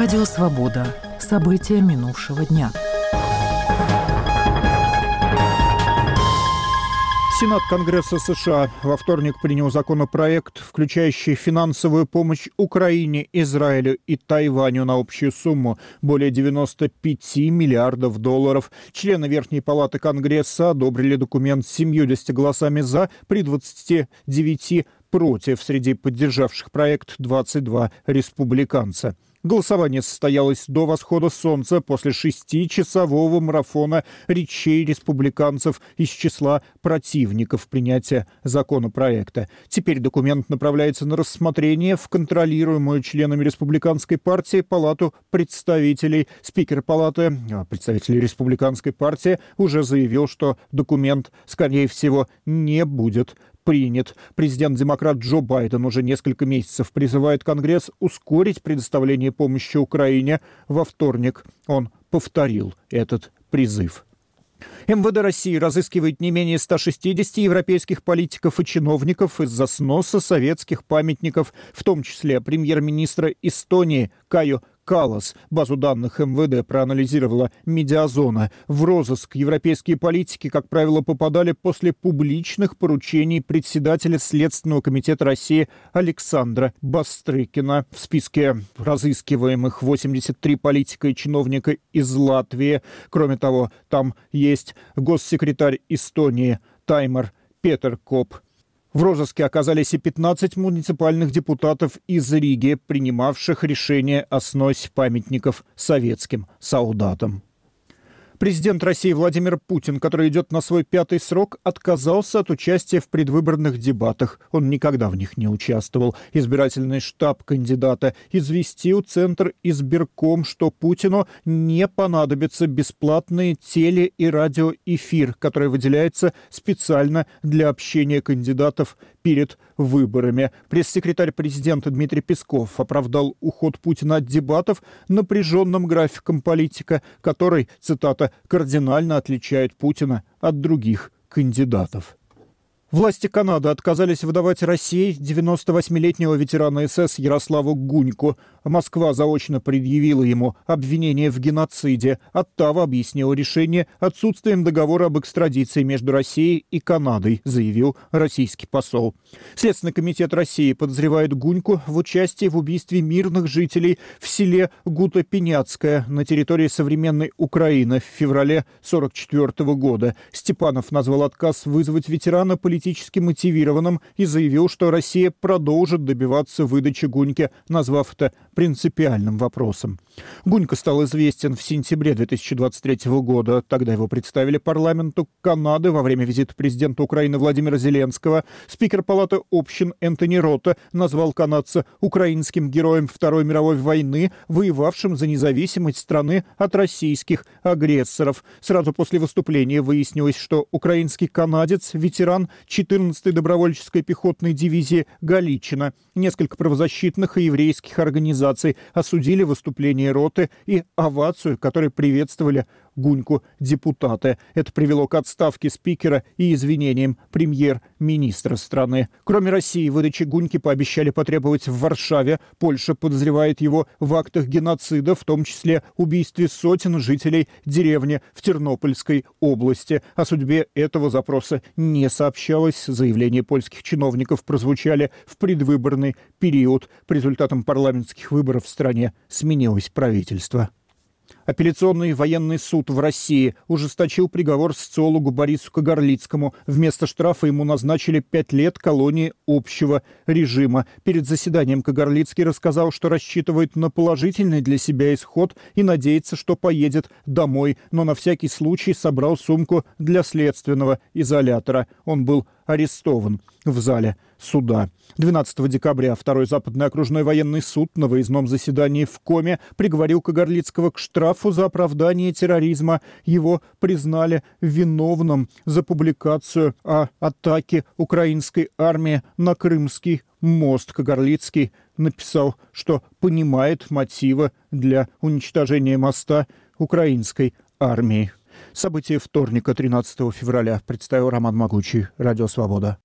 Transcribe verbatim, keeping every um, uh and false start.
Радио «Свобода». События минувшего дня. Сенат Конгресса США во вторник принял законопроект, включающий финансовую помощь Украине, Израилю и Тайваню на общую сумму более девяноста пяти миллиардов долларов. Члены Верхней палаты Конгресса одобрили документ с семьюдесятью голосами «за» при двадцати девяти против. Среди поддержавших проект двадцать два республиканца. Голосование состоялось до восхода солнца после шестичасового марафона речей республиканцев из числа противников принятия законопроекта. Теперь документ направляется на рассмотрение в контролируемую членами республиканской партии Палату представителей. Спикер Палаты представителей республиканской партии уже заявил, что документ, скорее всего, не будет принят. Президент-демократ Джо Байден уже несколько месяцев призывает Конгресс ускорить предоставление помощи Украине. Во вторник он повторил этот призыв. эм вэ дэ России разыскивает не менее ста шестидесяти европейских политиков и чиновников из-за сноса советских памятников, в том числе премьер-министра Эстонии Каю Каллас. Базу данных эм вэ дэ проанализировала Медиазона. В розыск европейские политики, как правило, попадали после публичных поручений председателя Следственного комитета России Александра Бастрыкина. В списке разыскиваемых восемьдесят три политика и чиновника из Латвии. Кроме того, там есть госсекретарь Эстонии Таймар Петеркоп. В розыске оказались и пятнадцать муниципальных депутатов из Риги, принимавших решение о сносе памятников советским солдатам. Президент России Владимир Путин, который идет на свой пятый срок, отказался от участия в предвыборных дебатах. Он никогда в них не участвовал. Избирательный штаб кандидата известил Центр избирком, что Путину не понадобится бесплатный теле- и радиоэфир, который выделяется специально для общения кандидатов перед выборами. Пресс-секретарь президента Дмитрий Песков оправдал уход Путина от дебатов напряженным графиком политика, который, цитата, «кардинально отличает Путина от других кандидатов». Власти Канады отказались выдавать России девяносто восьмилетнего ветерана эс эс Ярославу Гуньку. Москва заочно предъявила ему обвинение в геноциде. Оттава объяснила решение отсутствием договора об экстрадиции между Россией и Канадой, заявил российский посол. Следственный комитет России подозревает Гуньку в участии в убийстве мирных жителей в селе Гуто-Пеняцкое на территории современной Украины в феврале сорок четвёртого года. Степанов назвал отказ вызвать ветерана политическим политически мотивированным и заявил, что Россия продолжит добиваться выдачи Гуньки, назвав это принципиальным вопросом. Гунька стал известен в сентябре две тысячи двадцать третьего года. Тогда его представили парламенту Канады во время визита президента Украины Владимира Зеленского. Спикер Палаты общин Энтони Рота назвал канадца украинским героем Второй мировой войны, воевавшим за независимость страны от российских агрессоров. Сразу после выступления выяснилось, что украинский канадец – ветеран четырнадцатой добровольческой пехотной дивизии Галичина. Несколько правозащитных и еврейских организаций осудили выступление Роты и овацию, которой приветствовали Гуньку депутаты. Это привело к отставке спикера и извинениям премьер-министра страны. Кроме России, выдачи Гуньки пообещали потребовать в Варшаве. Польша подозревает его в актах геноцида, в том числе убийстве сотен жителей деревни в Тернопольской области. О судьбе этого запроса не сообщалось. Заявления польских чиновников прозвучали в предвыборный период. По результатам парламентских выборов в стране сменилось правительство. Апелляционный военный суд в России ужесточил приговор социологу Борису Кагарлицкому. Вместо штрафа ему назначили пять лет колонии общего режима. Перед заседанием Кагарлицкий рассказал, что рассчитывает на положительный для себя исход и надеется, что поедет домой, но на всякий случай собрал сумку для следственного изолятора. Он был арестован в зале суда. двенадцатого декабря Второй западный окружной военный суд на выездном заседании в Коме приговорил Кагарлицкого к штрафу за оправдание терроризма. Его признали виновным за публикацию о атаке украинской армии на Крымский мост. Кагарлицкий написал, что понимает мотивы для уничтожения моста украинской армии. События вторника, тринадцатого февраля, представил Роман Могучий, Радио «Свобода».